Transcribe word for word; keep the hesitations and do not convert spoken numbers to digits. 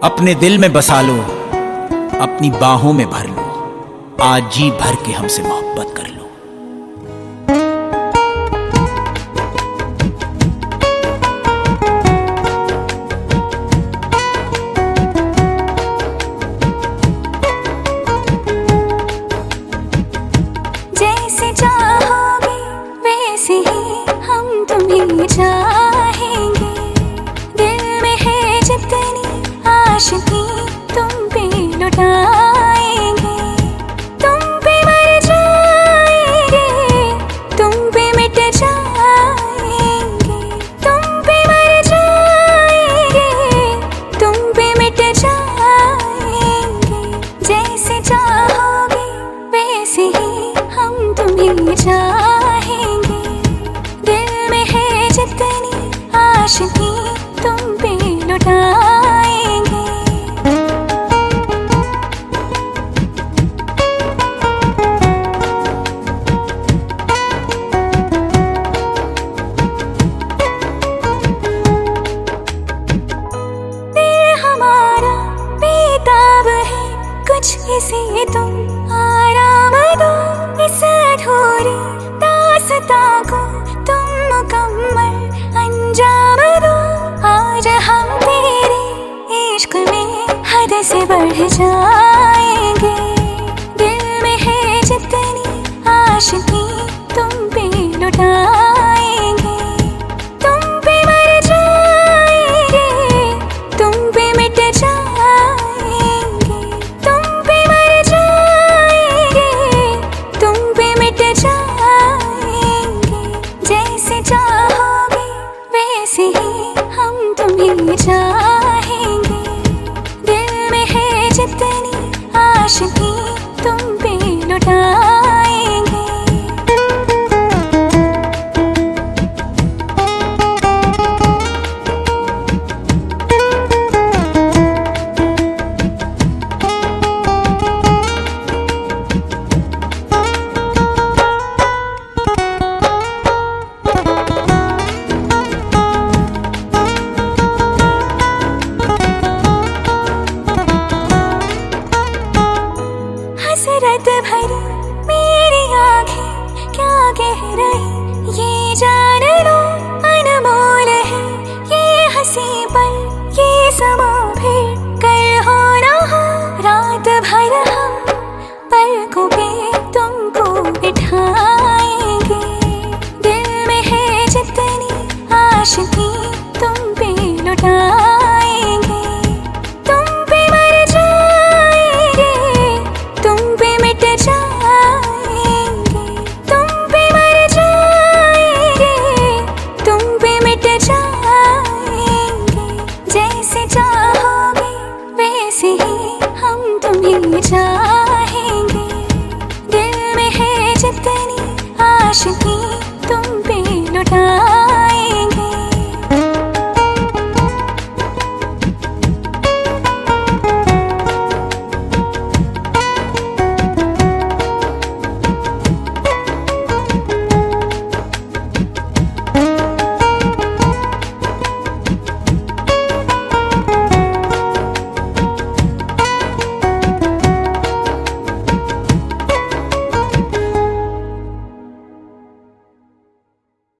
अपने दिल में बसा लो, अपनी बाहों में भर लो, आज जी भर के हमसे मोहब्बत कर लो। जैसे चाहोगे वैसे ही हम तुम्हें चाहेंगे, दिल में है जितनी आशिकी तुम पे लुटाएंगे, तुम पे मर जाएंगे, तुम पे मिट जाएंगे, तुम पे मर जाएंगे, तुम पे मिट जाएंगे। जैसे चाहोगे वैसे ही हम तुम्हें चाहेंगे, दिल में है जितनी आशिकी तुम पे लुटाएंगे। दिल हमारा बेताब है, कुछ इसे तुम आराम दो, इस अधूरी दास्तां को तुम मुकम्मल अंजाम दो। आज हम तेरे इश्क में हद से बढ़ जा